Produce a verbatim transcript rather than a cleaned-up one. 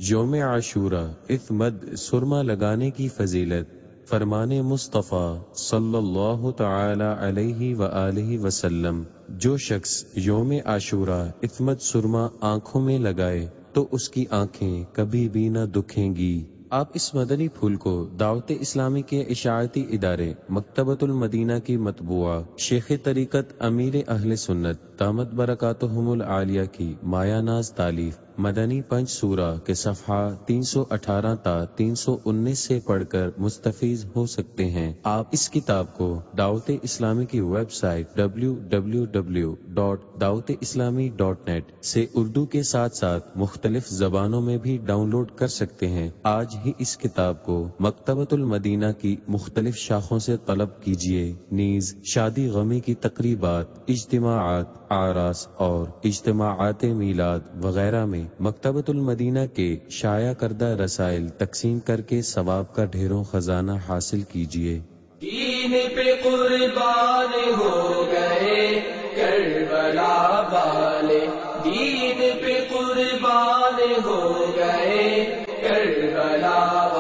یوم عاشورہ اتمد سرما لگانے کی فضیلت۔ فرمان مصطفیٰ صلی اللہ تعالی علیہ وآلہ وسلم، جو شخص یوم عاشورہ اتمد سرما آنکھوں میں لگائے تو اس کی آنکھیں کبھی بھی نہ دکھیں گی۔ آپ اس مدنی پھول کو دعوت اسلامی کے اشاعتی ادارے مکتبۃ المدینہ کی مطبوعہ شیخ طریقت امیر اہل سنت دامت برکاتہم العالیہ کی مایہ ناز تالیف مدنی پنچ سورہ کے صفحہ تین سو اٹھارہ تا تین سو انیس سے پڑھ کر مستفیض ہو سکتے ہیں۔ آپ اس کتاب کو دعوت اسلامی کی website W W W dot Dawat Islami dot net سے اردو کے ساتھ ساتھ مختلف زبانوں میں بھی ڈاؤن لوڈ کر سکتے ہیں۔ آج ہی اس کتاب کو مکتبۃ المدینہ کی مختلف شاخوں سے طلب کیجیے۔ نیز شادی غمی کی تقریبات، اجتماعات، اعراس اور اجتماعات میلاد وغیرہ میں مکتبۃ المدینہ کے شائع کردہ رسائل تقسیم کر کے ثواب کا ڈھیروں خزانہ حاصل کیجیے۔ دین پہ قربان ہو گئے کربلا والے، دین پہ قربان ہو گئے کربلا